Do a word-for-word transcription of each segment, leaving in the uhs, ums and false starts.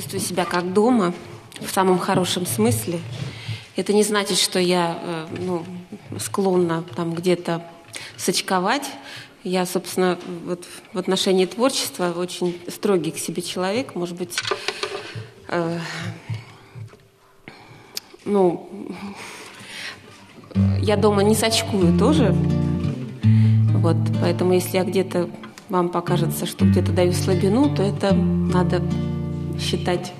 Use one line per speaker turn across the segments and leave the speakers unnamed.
чувствую себя как дома, в самом хорошем смысле. Это не значит, что я ну, склонна там где-то сочковать. Я, собственно, вот в отношении творчества очень строгий к себе человек. Может быть, э, ну, я дома не сочкую тоже. Вот, поэтому если я где-то, вам покажется, что где-то даю слабину, то это надо считать.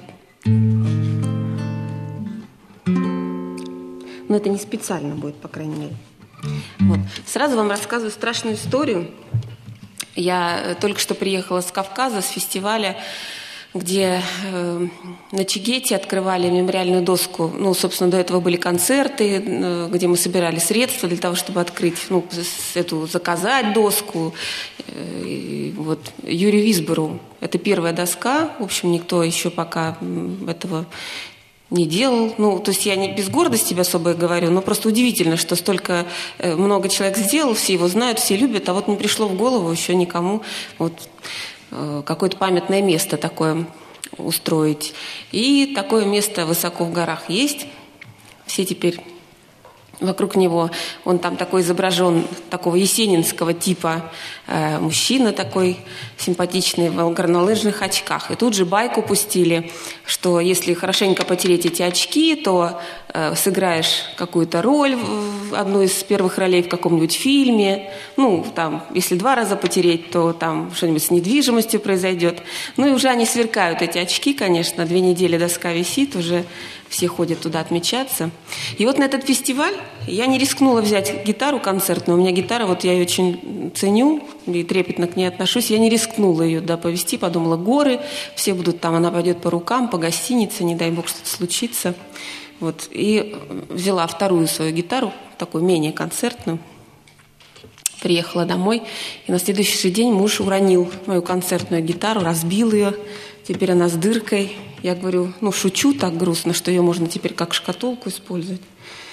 Но это не специально будет, по крайней мере. Вот. Сразу вам рассказываю страшную историю. Я только что приехала с Кавказа, с фестиваля, где э, на Чигете открывали мемориальную доску. Ну, собственно, до этого были концерты, э, где мы собирали средства для того, чтобы открыть, ну, эту, заказать доску. Э, и вот Юрию Висбору. Это первая доска. В общем, никто еще пока этого не делал. Ну, то есть я не без гордости тебе особо говорю, но просто удивительно, что столько э, много человек сделал, все его знают, все любят, а вот не пришло в голову еще никому вот э, какое-то памятное место такое устроить. И такое место высоко в горах есть. Все теперь вокруг него, он там такой изображен, такого есенинского типа э, мужчина такой симпатичный в горнолыжных очках. И тут же байку пустили, что если хорошенько потереть эти очки, то э, сыграешь какую-то роль, одну из первых ролей в каком-нибудь фильме. Ну, там, если два раза потереть, то там что-нибудь с недвижимостью произойдет. Ну и уже они сверкают, эти очки, конечно. Две недели доска висит, уже все ходят туда отмечаться. И вот на этот фестиваль я не рискнула взять гитару концертную. У меня гитара, вот я ее очень ценю и трепетно к ней отношусь. Я не рискнула ее да, повезти, подумала, горы, все будут там, она пойдет по рукам, по гостинице, не дай бог что-то случится. Вот. И взяла вторую свою гитару, такую менее концертную. Приехала домой, и на следующий же день муж уронил мою концертную гитару, разбил ее. Теперь она с дыркой. Я говорю, ну, шучу так грустно, что ее можно теперь как шкатулку использовать.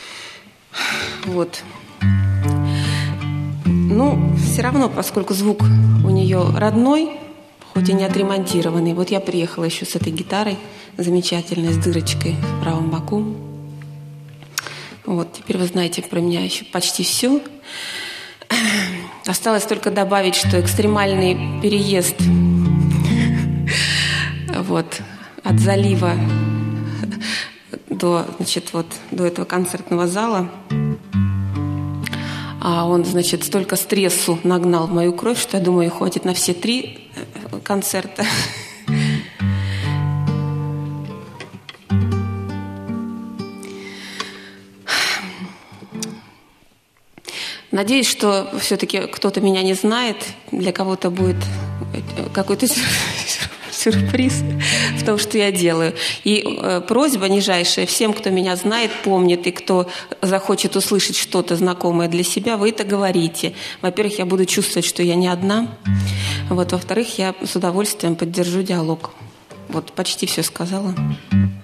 Вот. Ну, все равно, поскольку звук у нее родной, хоть и не отремонтированный, вот я приехала еще с этой гитарой, замечательной, с дырочкой в правом боку. Вот, теперь вы знаете про меня еще почти все. Осталось только добавить, что экстремальный переезд вот, от залива до, значит, вот, до этого концертного зала, а он, значит, столько стрессу нагнал в мою кровь, что я думаю, хватит на все три концерта. Надеюсь, что все-таки кто-то меня не знает, для кого-то будет какой-то сюрприз в том, что я делаю. И э, просьба нижайшая всем, кто меня знает, помнит, и кто захочет услышать что-то знакомое для себя, вы это говорите. Во-первых, я буду чувствовать, что я не одна. Вот, во-вторых, я с удовольствием поддержу диалог. Вот, почти все сказала.